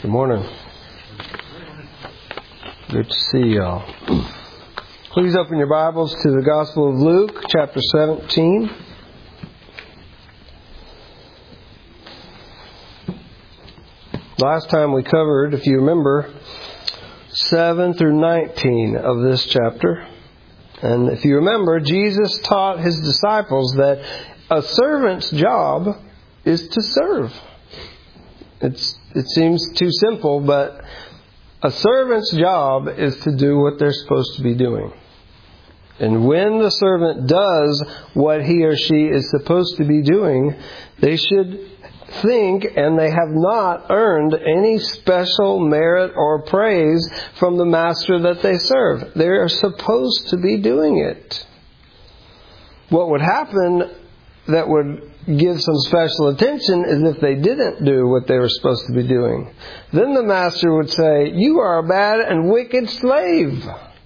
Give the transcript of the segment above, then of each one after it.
Good morning. Good to see y'all. Please open your Bibles to the Gospel of Luke, chapter 17. Last time we covered, if you remember, 7 through 19 of this chapter. And if you remember, Jesus taught His disciples that a servant's job is to serve. It seems too simple, but a servant's job is to do what they're supposed to be doing. And when the servant does what he or she is supposed to be doing, they should think, and they have not earned any special merit or praise from the master that they serve. They are supposed to be doing it. What would happen that would give some special attention is if they didn't do what they were supposed to be doing. Then the master would say, "You are a bad and wicked slave."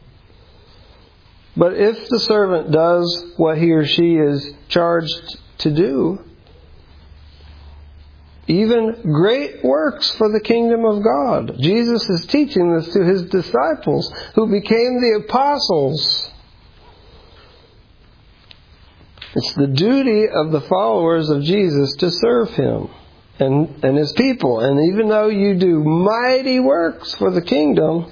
But if the servant does what he or she is charged to do, even great works for the kingdom of God. Jesus is teaching this to His disciples who became the apostles. It's the duty of the followers of Jesus to serve Him and His people. And even though you do mighty works for the kingdom,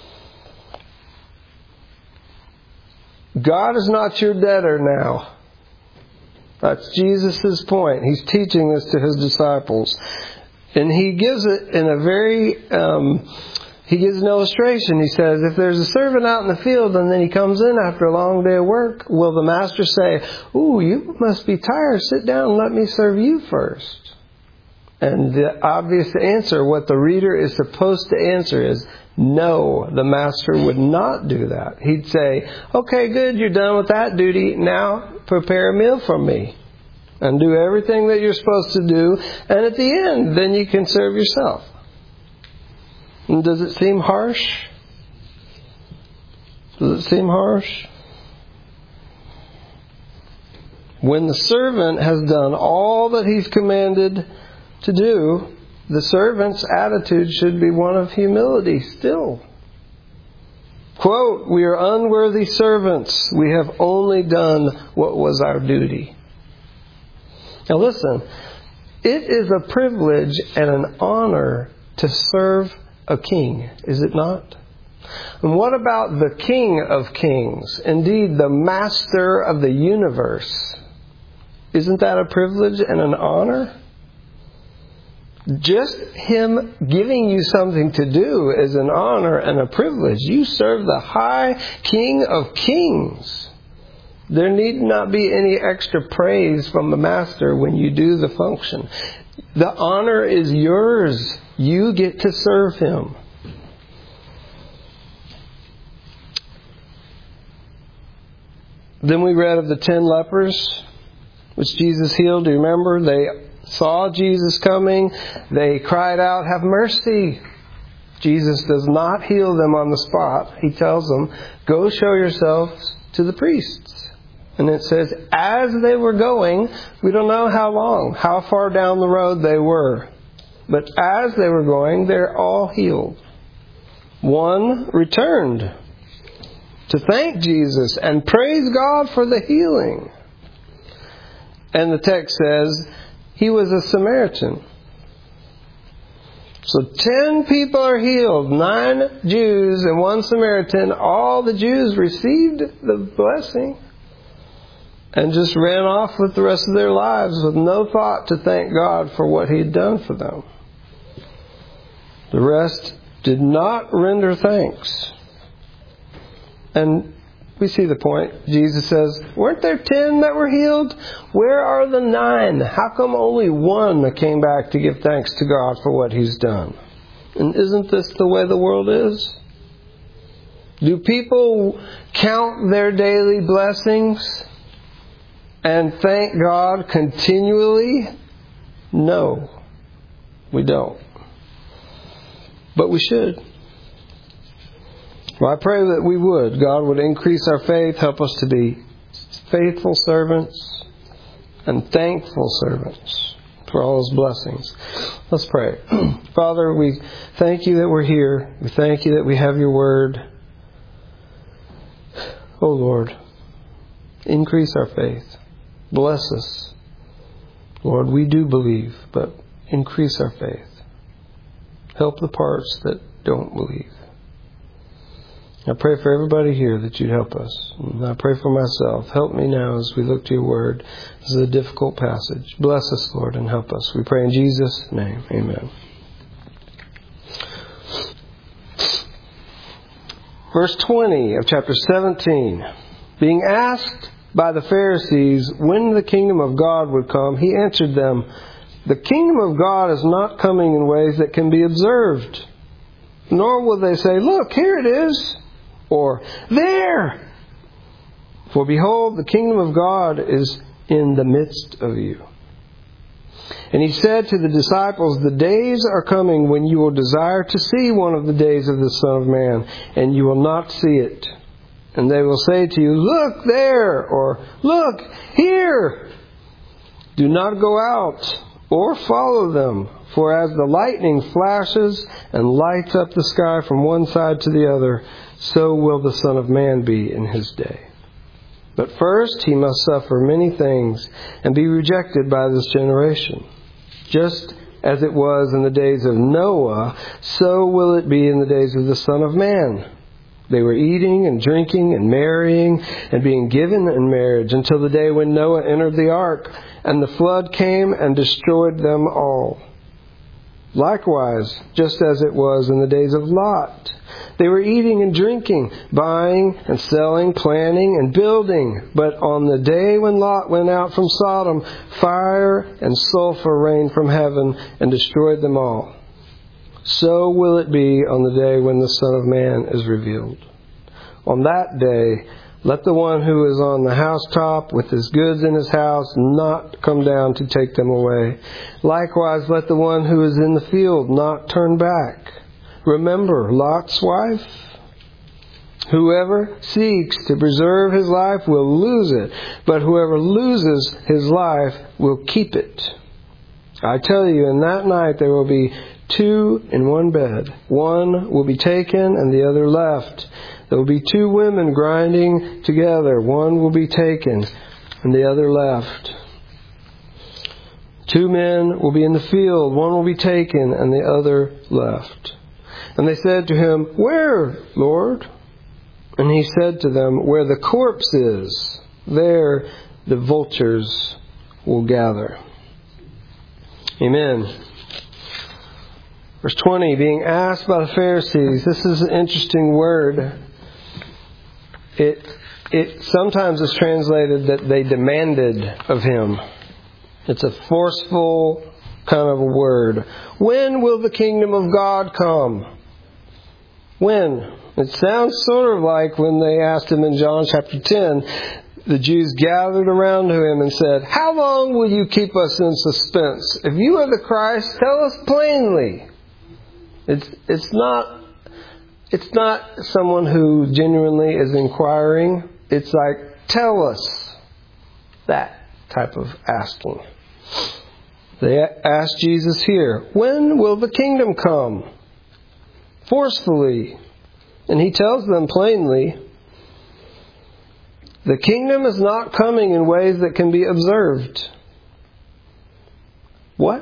God is not your debtor now. That's Jesus' point. He's teaching this to His disciples. And He gives it in a very... He gives an illustration. He says, if there's a servant out in the field and then he comes in after a long day of work, will the master say, "Ooh, you must be tired. Sit down and let me serve you first"? And the obvious answer, what the reader is supposed to answer is, no, the master would not do that. He'd say, "Okay, good, you're done with that duty. Now prepare a meal for me and do everything that you're supposed to do. And at the end, then you can serve yourself." And does it seem harsh? Does it seem harsh? When the servant has done all that he's commanded to do, the servant's attitude should be one of humility still. Quote, "We are unworthy servants. We have only done what was our duty." Now listen, it is a privilege and an honor to serve a king, is it not? And what about the King of Kings? Indeed, the Master of the universe. Isn't that a privilege and an honor? Just Him giving you something to do is an honor and a privilege. You serve the high King of Kings. There need not be any extra praise from the Master when you do the function. The honor is yours. You get to serve Him. Then we read of the 10 lepers, which Jesus healed. Do you remember? They saw Jesus coming. They cried out, "Have mercy." Jesus does not heal them on the spot. He tells them, "Go show yourselves to the priests." And it says, as they were going, we don't know how long, how far down the road they were. But as they were going, they're all healed. One returned to thank Jesus and praise God for the healing. And the text says, he was a Samaritan. So 10 people are healed, 9 Jews and 1 Samaritan. All the Jews received the blessing and just ran off with the rest of their lives with no thought to thank God for what He had done for them. The rest did not render thanks. And we see the point. Jesus says, weren't there 10 that were healed? Where are the 9? How come only 1 came back to give thanks to God for what He's done? And isn't this the way the world is? Do people count their daily blessings and thank God continually? No, we don't. But we should. Well, I pray that we would. God would increase our faith, help us to be faithful servants and thankful servants for all His blessings. Let's pray. Father, we thank you that we're here. We thank you that we have your word. Oh Lord, increase our faith. Bless us. Lord, we do believe, but increase our faith. Help the parts that don't believe. I pray for everybody here that you'd help us. And I pray for myself. Help me now as we look to your word. This is a difficult passage. Bless us, Lord, and help us. We pray in Jesus' name. Amen. Verse 20 of chapter 17. Being asked by the Pharisees when the kingdom of God would come, he answered them, "The kingdom of God is not coming in ways that can be observed. Nor will they say, 'Look, here it is,' or 'There.' For behold, the kingdom of God is in the midst of you." And he said to the disciples, "The days are coming when you will desire to see one of the days of the Son of Man, and you will not see it. And they will say to you, 'Look there,' or 'Look here.' Do not go out or follow them. For as the lightning flashes and lights up the sky from one side to the other, so will the Son of Man be in his day. But first he must suffer many things and be rejected by this generation. Just as it was in the days of Noah, so will it be in the days of the Son of Man. They were eating and drinking and marrying and being given in marriage until the day when Noah entered the ark, and the flood came and destroyed them all. Likewise, just as it was in the days of Lot, they were eating and drinking, buying and selling, planning and building. But on the day when Lot went out from Sodom, fire and sulfur rained from heaven and destroyed them all. So will it be on the day when the Son of Man is revealed. On that day, let the one who is on the housetop with his goods in his house not come down to take them away. Likewise, let the one who is in the field not turn back. Remember Lot's wife? Whoever seeks to preserve his life will lose it, but whoever loses his life will keep it. I tell you, in that night there will be two in one bed. One will be taken and the other left. There will be two women grinding together. One will be taken and the other left. Two men will be in the field. One will be taken and the other left." And they said to him, "Where, Lord?" And he said to them, "Where the corpse is, there the vultures will gather." Amen. Verse 20, being asked by the Pharisees. This is an interesting word. It sometimes is translated that they demanded of him. It's a forceful kind of a word. When will the kingdom of God come? When? It sounds sort of like when they asked him in John chapter 10, the Jews gathered around to him and said, "How long will you keep us in suspense? If you are the Christ, tell us plainly." It's not someone who genuinely is inquiring. It's like, "Tell us." That type of asking. They asked Jesus here, "When will the kingdom come?" Forcefully. And he tells them plainly, the kingdom is not coming in ways that can be observed. What?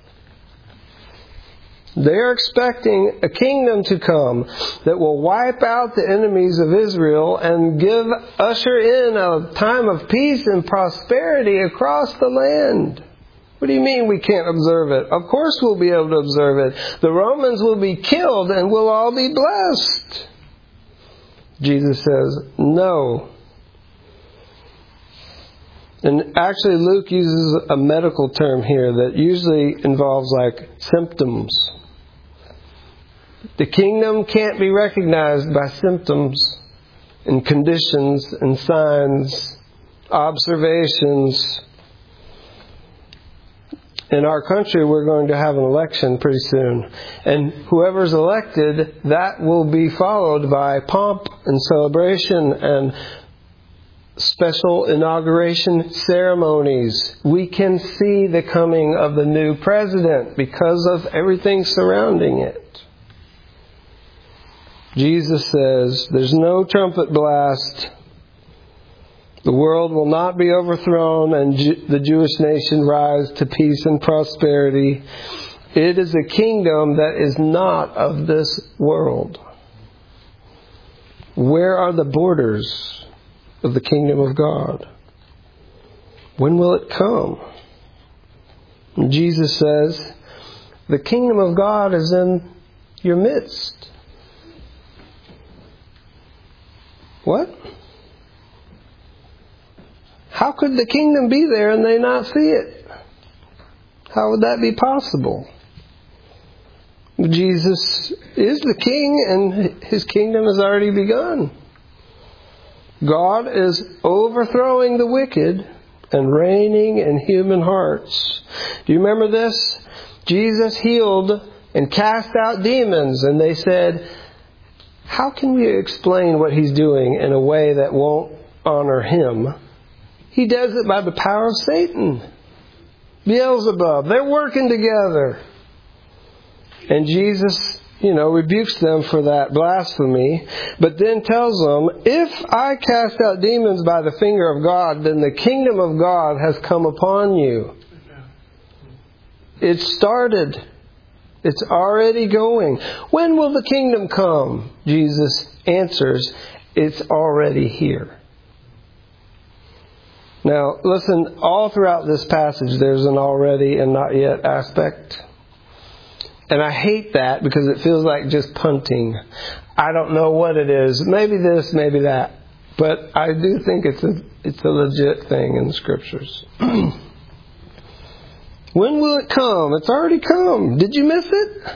They are expecting a kingdom to come that will wipe out the enemies of Israel and usher in a time of peace and prosperity across the land. What do you mean we can't observe it? Of course we'll be able to observe it. The Romans will be killed and we'll all be blessed. Jesus says, no. And actually Luke uses a medical term here that usually involves like symptoms. The kingdom can't be recognized by symptoms and conditions and signs, observations. In our country, we're going to have an election pretty soon. And whoever's elected, that will be followed by pomp and celebration and special inauguration ceremonies. We can see the coming of the new president because of everything surrounding it. Jesus says, there's no trumpet blast. The world will not be overthrown and the Jewish nation rise to peace and prosperity. It is a kingdom that is not of this world. Where are the borders of the kingdom of God? When will it come? And Jesus says, the kingdom of God is in your midst. What? How could the kingdom be there and they not see it? How would that be possible? Jesus is the king and his kingdom has already begun. God is overthrowing the wicked and reigning in human hearts. Do you remember this? Jesus healed and cast out demons, and they said, how can we explain what he's doing in a way that won't honor him? He does it by the power of Satan. Beelzebub. They're working together. And Jesus, rebukes them for that blasphemy, but then tells them, if I cast out demons by the finger of God, then the kingdom of God has come upon you. It started. It's already going. When will the kingdom come? Jesus answers, it's already here. Now, listen, all throughout this passage there's an already and not yet aspect. And I hate that because it feels like just punting. I don't know what it is. Maybe this, maybe that. But I do think it's a legit thing in the Scriptures. When will it come? It's already come. Did you miss it?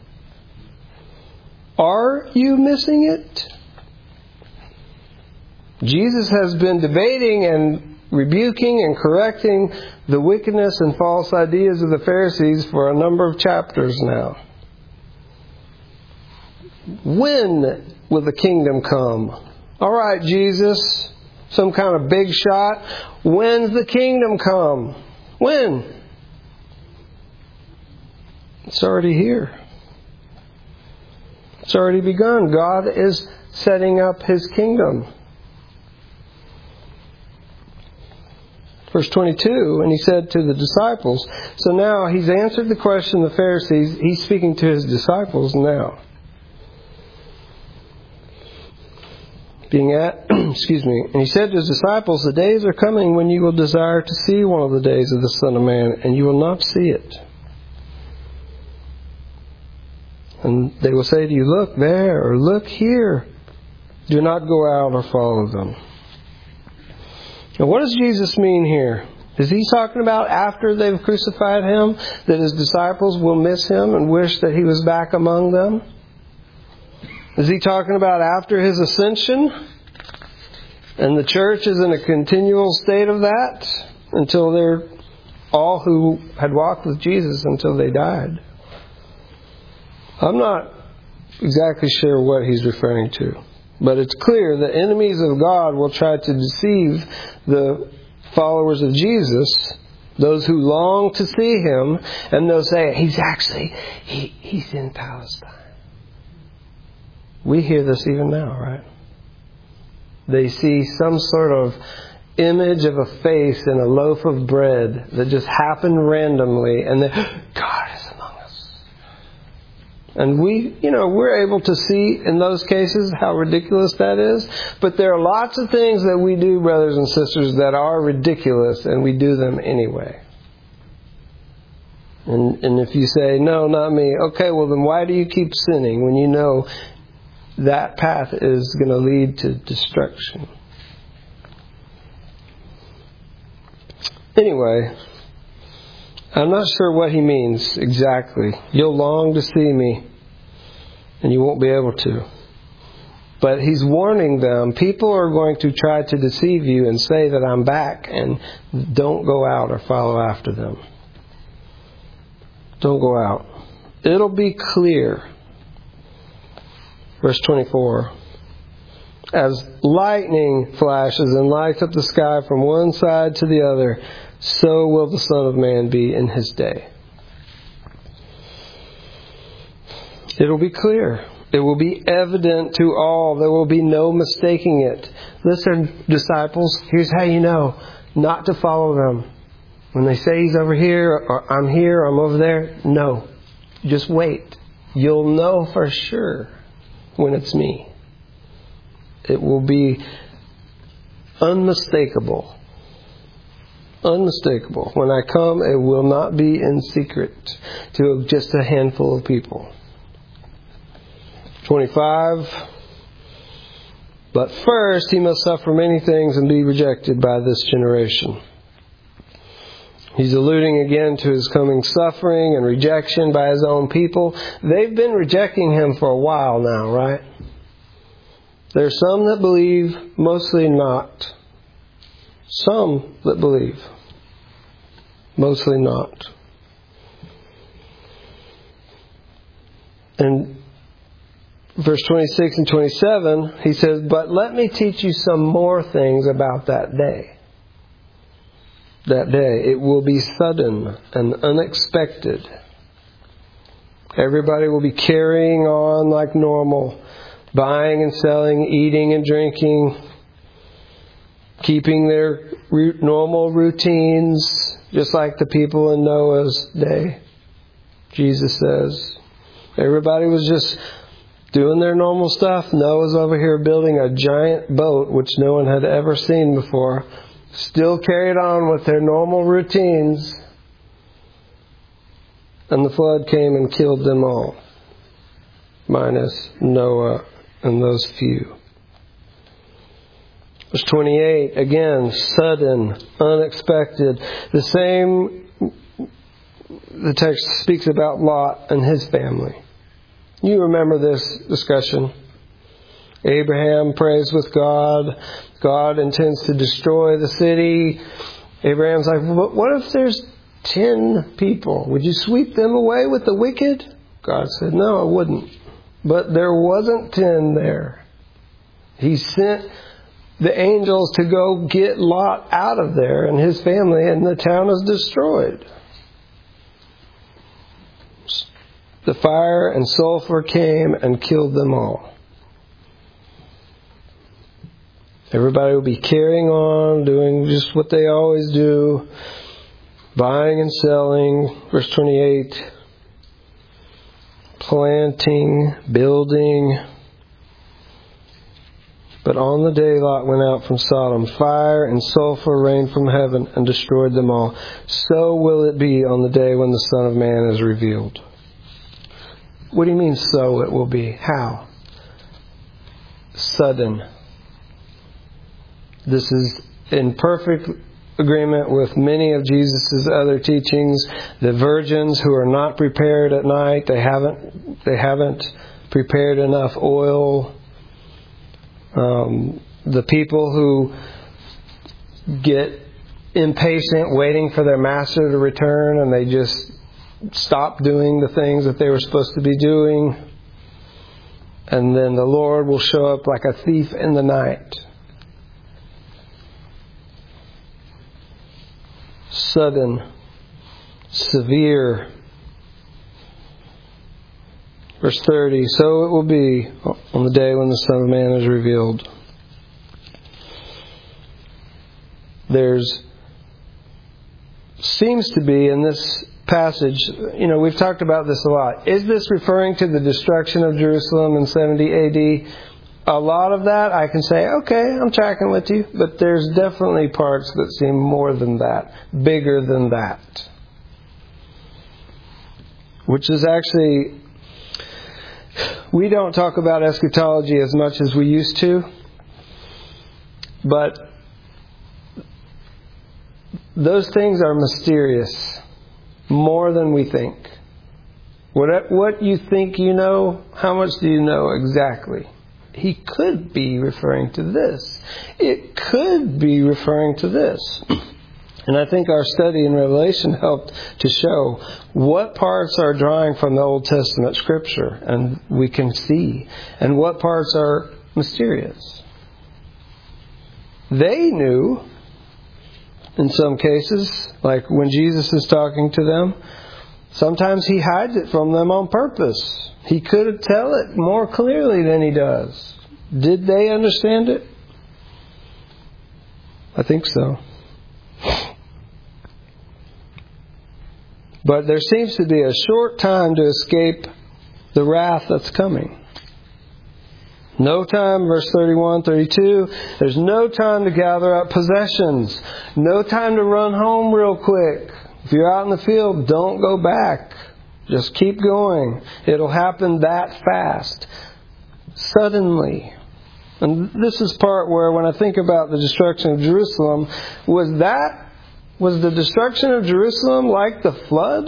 Are you missing it? Jesus has been debating and rebuking and correcting the wickedness and false ideas of the Pharisees for a number of chapters now. When will the kingdom come? All right, Jesus, some kind of big shot. When's the kingdom come? When? It's already here. It's already begun. God is setting up his kingdom. Verse 22, and he said to the disciples, so now he's answered the question of the Pharisees. He's speaking to his disciples now. And he said to his disciples, the days are coming when you will desire to see one of the days of the Son of Man, and you will not see it. And they will say to you, look there, or look here. Do not go out or follow them. Now, what does Jesus mean here? Is he talking about after they've crucified him, that his disciples will miss him and wish that he was back among them? Is he talking about after his ascension? And the church is in a continual state of that until they're all who had walked with Jesus until they died? I'm not exactly sure what he's referring to. But it's clear that enemies of God will try to deceive the followers of Jesus, those who long to see him, and they'll say, he's in Palestine. We hear this even now, right? They see some sort of image of a face in a loaf of bread that just happened randomly, and God is among us. And we're able to see in those cases how ridiculous that is. But there are lots of things that we do, brothers and sisters, that are ridiculous, and we do them anyway. And if you say, no, not me, okay, well then why do you keep sinning when you know that path is going to lead to destruction? Anyway, I'm not sure what he means exactly. You'll long to see me, and you won't be able to. But he's warning them, people are going to try to deceive you and say that I'm back, and don't go out or follow after them. Don't go out. It'll be clear. Verse 24. As lightning flashes and lights up the sky from one side to the other, so will the Son of Man be in His day. It will be clear. It will be evident to all. There will be no mistaking it. Listen, disciples, here's how you know not to follow them. When they say He's over here, or I'm here, I'm over there, no. Just wait. You'll know for sure when it's me. It will be unmistakable. Unmistakable. When I come, it will not be in secret to just a handful of people. 25. But first He must suffer many things and be rejected by this generation. He's alluding again to His coming suffering and rejection by His own people. They've been rejecting Him for a while now, right? There's some that believe, mostly not. Some that believe, mostly not. And verse 26 and 27, He says, but let me teach you some more things about that day. That day, it will be sudden and unexpected. Everybody will be carrying on like normal, buying and selling, eating and drinking, keeping their normal routines, just like the people in Noah's day. Jesus says, everybody was just doing their normal stuff. Noah's over here building a giant boat, which no one had ever seen before. Still carried on with their normal routines. And the flood came and killed them all. Minus Noah and those few. Verse 28, again, sudden, unexpected. The text speaks about Lot and his family. You remember this discussion. Abraham prays with God. God intends to destroy the city. Abraham's like, what if there's 10 people? Would you sweep them away with the wicked? God said, no, I wouldn't. But there wasn't 10 there. He sent the angels to go get Lot out of there and his family, and the town is destroyed. The fire and sulfur came and killed them all. Everybody will be carrying on, doing just what they always do, buying and selling. Verse 28, planting, building. But on the day Lot went out from Sodom, fire and sulfur rained from heaven and destroyed them all. So will it be on the day when the Son of Man is revealed. What do you mean, so it will be? How? Sudden. This is in perfect agreement with many of Jesus' other teachings. The virgins who are not prepared at night, they haven't prepared enough oil. The people who get impatient waiting for their master to return, and they just stop doing the things that they were supposed to be doing. And then the Lord will show up like a thief in the night. Sudden, severe. Verse 30, so it will be on the day when the Son of Man is revealed. Seems to be in this passage, we've talked about this a lot. Is this referring to the destruction of Jerusalem in 70 AD? A lot of that I can say, okay, I'm tracking with you. But there's definitely parts that seem more than that, bigger than that. Which is actually, we don't talk about eschatology as much as we used to. But those things are mysterious, more than we think. What you think you know, how much do you know exactly? He could be referring to this. It could be referring to this. And I think our study in Revelation helped to show what parts are drawing from the Old Testament Scripture, and we can see, and what parts are mysterious. They knew, in some cases, like when Jesus is talking to them, sometimes He hides it from them on purpose. He could tell it more clearly than He does. Did they understand it? I think so. But there seems to be a short time to escape the wrath that's coming. No time, verse 31, 32, there's no time to gather up possessions. No time to run home real quick. If you're out in the field, don't go back. Just keep going. It'll happen that fast. Suddenly. And this is part where when I think about the destruction of Jerusalem, was the destruction of Jerusalem like the flood?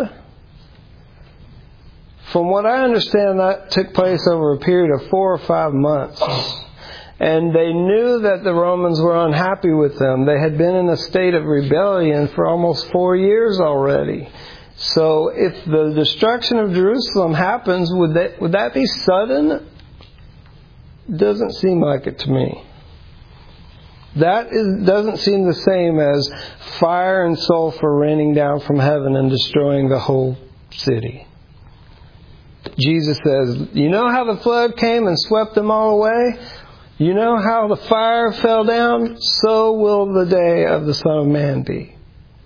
From what I understand, that took place over a period of 4 or 5 months. And they knew that the Romans were unhappy with them. They had been in a state of rebellion for almost 4 years already. So if the destruction of Jerusalem happens, would that be sudden? Doesn't seem like it to me. That doesn't seem the same as fire and sulfur raining down from heaven and destroying the whole city. Jesus says, you know how the flood came and swept them all away? You know how the fire fell down? So will the day of the Son of Man be.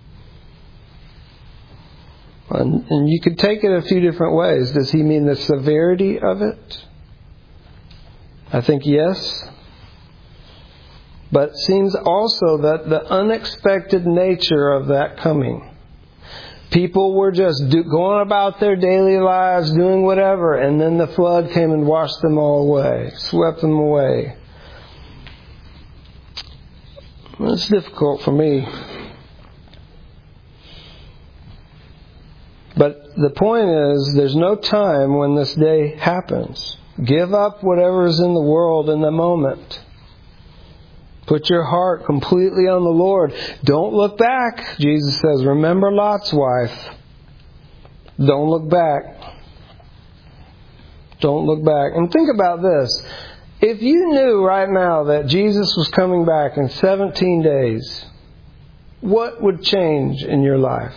And you could take it a few different ways. Does He mean the severity of it? I think yes. But it seems also that the unexpected nature of that coming. People were just going about their daily lives, doing whatever, and then the flood came and washed them all away, swept them away. It's difficult for me. But the point is, there's no time when this day happens. Give up whatever is in the world in the moment. Put your heart completely on the Lord. Don't look back. Jesus says, remember Lot's wife. Don't look back. Don't look back. And think about this. If you knew right now that Jesus was coming back in 17 days, what would change in your life?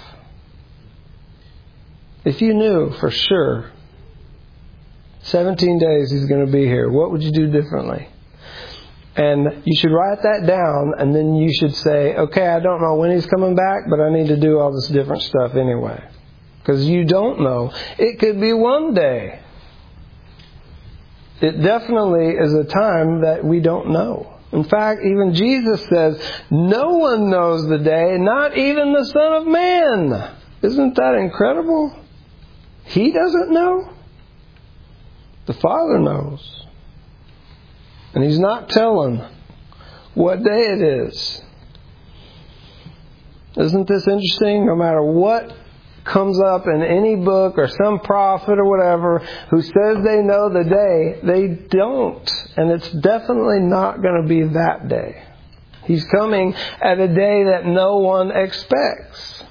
If you knew for sure, 17 days He's going to be here, what would you do differently? And you should write that down, and then you should say, okay, I don't know when He's coming back, but I need to do all this different stuff anyway. Because you don't know. It could be one day. It definitely is a time that we don't know. In fact, even Jesus says, no one knows the day, not even the Son of Man. Isn't that incredible? He doesn't know. The Father knows. And He's not telling what day it is. Isn't this interesting? No matter what comes up in any book or some prophet or whatever who says they know the day, they don't. And it's definitely not going to be that day. He's coming at a day that no one expects.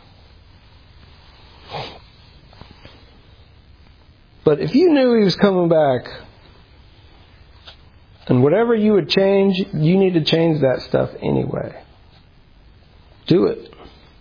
But if you knew He was coming back, and whatever you would change, you need to change that stuff anyway. Do it.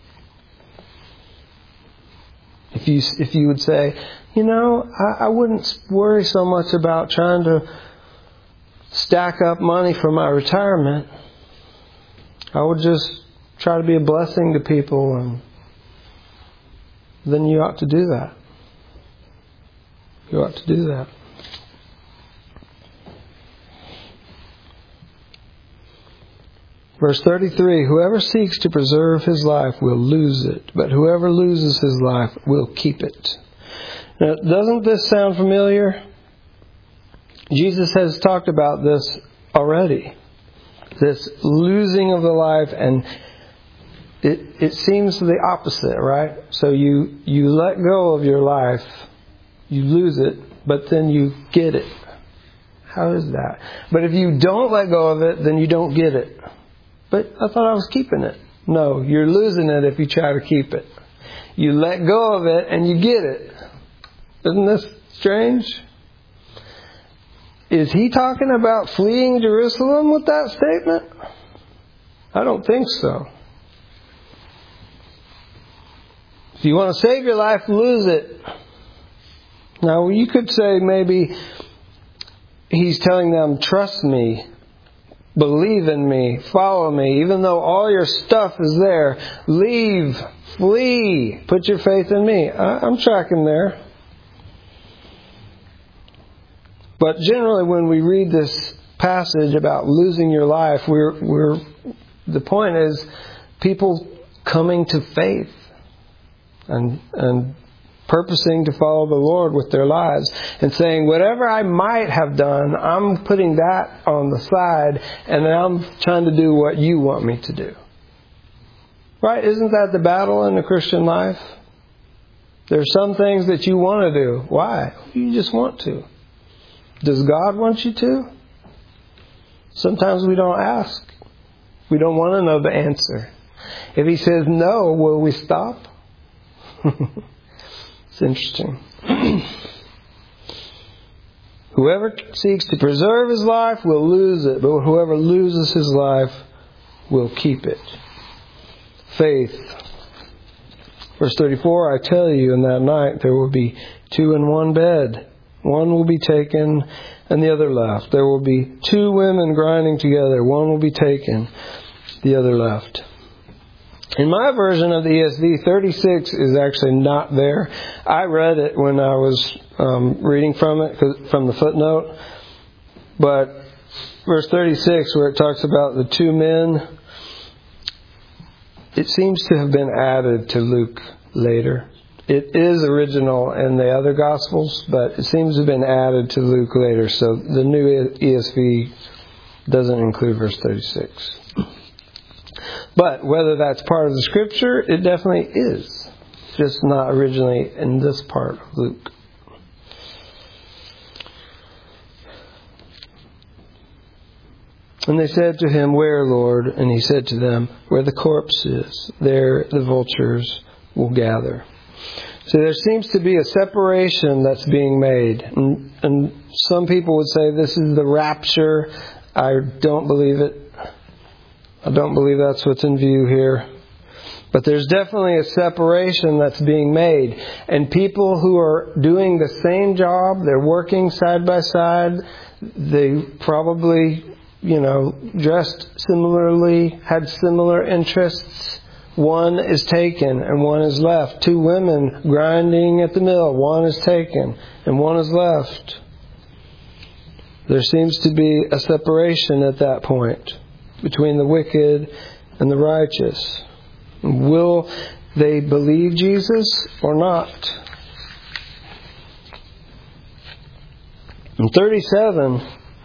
If you would say, I wouldn't worry so much about trying to stack up money for my retirement. I would just try to be a blessing to people, and then you ought to do that. You ought to do that. Verse 33, whoever seeks to preserve his life will lose it, but whoever loses his life will keep it. Now, doesn't this sound familiar? Jesus has talked about this already. This losing of the life, and it seems the opposite, right? So you let go of your life, you lose it, but then you get it. How is that? But if you don't let go of it, then you don't get it. But I thought I was keeping it. No, you're losing it if you try to keep it. You let go of it and you get it. Isn't this strange? Is He talking about fleeing Jerusalem with that statement? I don't think so. If you want to save your life, lose it. Now, you could say maybe He's telling them, trust me, believe in me, follow me. Even though all your stuff is there, leave, flee, put your faith in me. I'm tracking there. But generally, when we read this passage about losing your life, the point is people coming to faith and purposing to follow the Lord with their lives and saying, whatever I might have done, I'm putting that on the side and I'm trying to do what you want me to do. Right? Isn't that the battle in the Christian life? There are some things that you want to do. Why? You just want to. Does God want you to? Sometimes we don't ask. We don't want to know the answer. If He says no, will we stop? It's interesting. Whoever seeks to preserve his life will lose it, but whoever loses his life will keep it. Faith. Verse 34, I tell you, in that night there will be two in one bed. One will be taken and the other left. There will be two women grinding together. One will be taken, the other left. In my version of the ESV, 36 is actually not there. I read it when I was reading from it, from the footnote. But verse 36, where it talks about the two men, it seems to have been added to Luke later. It is original in the other Gospels, but it seems to have been added to Luke later. So the new ESV doesn't include verse 36. But whether that's part of the Scripture, it definitely is. Just not originally in this part of Luke. And they said to him, Where, Lord? And he said to them, Where the corpse is, there the vultures will gather. So there seems to be a separation that's being made. And some people would say this is the rapture. I don't believe it. I don't believe that's what's in view here. But there's definitely a separation that's being made. And people who are doing the same job, they're working side by side, they probably, dressed similarly, had similar interests. One is taken and one is left. Two women grinding at the mill. One is taken and one is left. There seems to be a separation at that point between the wicked and the righteous. Will they believe Jesus or not? In 37,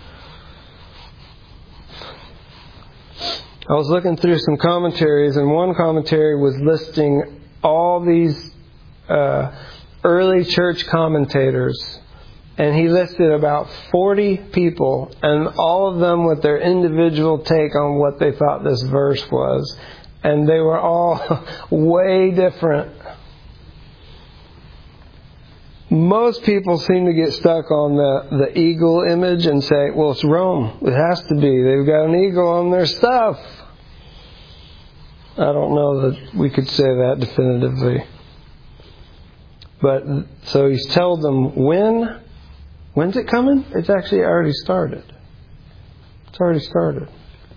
I was looking through some commentaries, and one commentary was listing all these early church commentators. And he listed about 40 people, and all of them with their individual take on what they thought this verse was. And they were all way different. Most people seem to get stuck on the eagle image and say, well, it's Rome. It has to be. They've got an eagle on their stuff. I don't know that we could say that definitively. But so he's told them when's it coming? It's actually already started. It's already started.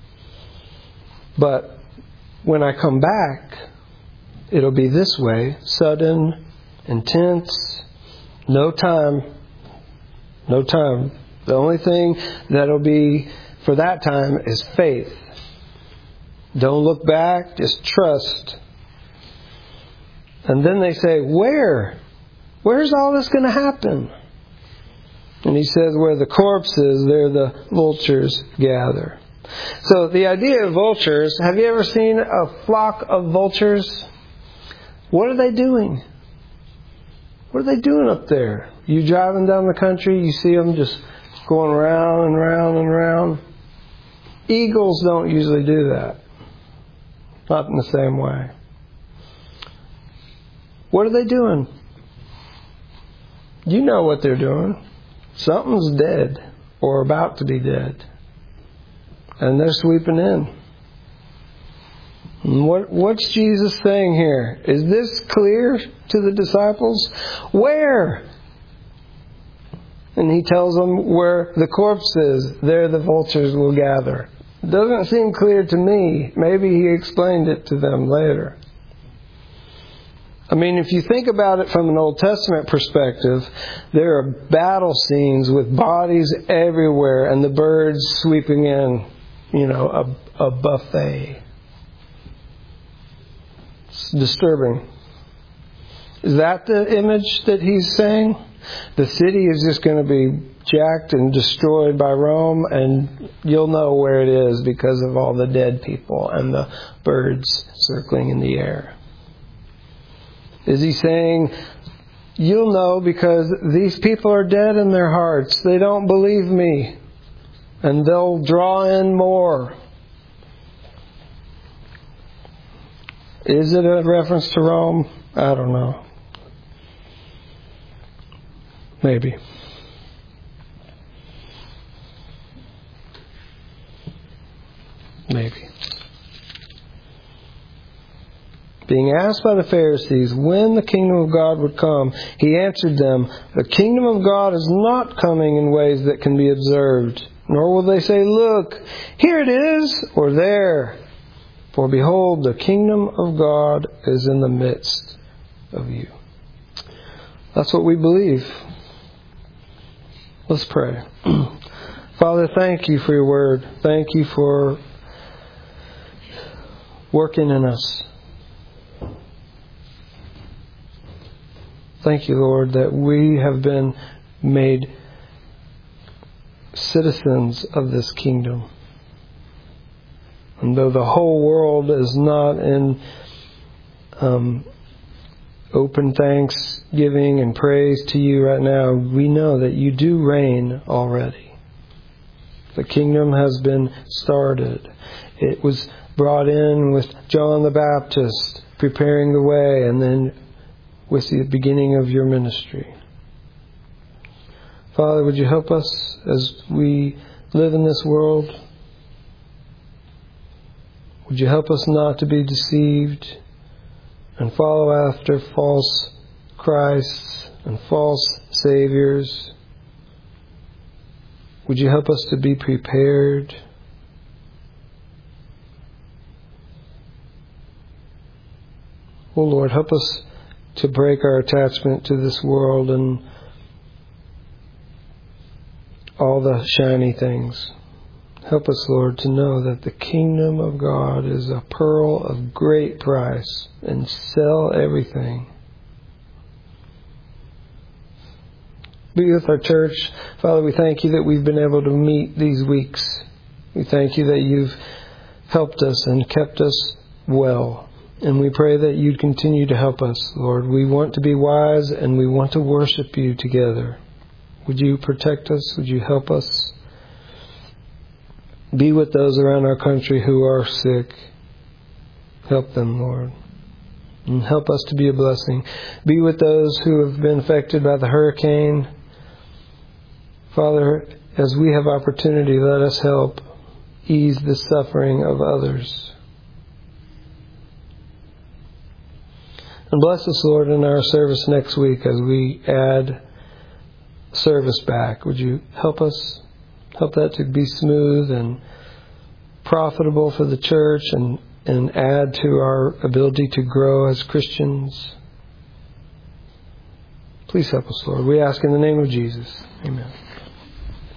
But when I come back, it'll be this way, sudden, intense, no time. No time. The only thing that'll be for that time is faith. Don't look back, just trust. And then they say, where? Where's all this going to happen? And he says, where the corpse is, there the vultures gather. So the idea of vultures, have you ever seen a flock of vultures? What are they doing? What are they doing up there? You driving down the country, you see them just going round and round and round. Eagles don't usually do that. Not in the same way. What are they doing? You know what they're doing. Something's dead or about to be dead. And they're sweeping in. What's Jesus saying here? Is this clear to the disciples? Where? And He tells them where the corpse is, there the vultures will gather. It doesn't seem clear to me. Maybe He explained it to them later. I mean, if you think about it from an Old Testament perspective, there are battle scenes with bodies everywhere and the birds sweeping in, a buffet. It's disturbing. Is that the image that He's saying? The city is just going to be jacked and destroyed by Rome, and you'll know where it is because of all the dead people and the birds circling in the air. Is He saying, you'll know because these people are dead in their hearts. They don't believe me. And they'll draw in more. Is it a reference to Rome? I don't know. Maybe. Maybe. Being asked by the Pharisees when the kingdom of God would come, He answered them, the kingdom of God is not coming in ways that can be observed, nor will they say, look, here it is, or there. For behold, the kingdom of God is in the midst of you. That's what we believe. Let's pray. Father, thank You for Your word. Thank You for working in us. Thank You, Lord, that we have been made citizens of this kingdom. And though the whole world is not in open thanksgiving and praise to You right now, we know that You do reign already. The kingdom has been started. It was brought in with John the Baptist preparing the way, and then with the beginning of Your ministry. Father, would You help us as we live in this world? Would You help us not to be deceived and follow after false Christs and false saviors? Would You help us to be prepared? Oh Lord, help us to break our attachment to this world and all the shiny things. Help us, Lord, to know that the kingdom of God is a pearl of great price, and sell everything. Be with our church. Father, we thank You that we've been able to meet these weeks. We thank You that You've helped us and kept us well. And we pray that You'd continue to help us, Lord. We want to be wise and we want to worship You together. Would You protect us? Would You help us? Be with those around our country who are sick. Help them, Lord. And help us to be a blessing. Be with those who have been affected by the hurricane. Father, as we have opportunity, let us help ease the suffering of others. And bless us, Lord, in our service next week as we add service back. Would You help us? Help that to be smooth and profitable for the church and add to our ability to grow as Christians. Please help us, Lord. We ask in the name of Jesus. Amen.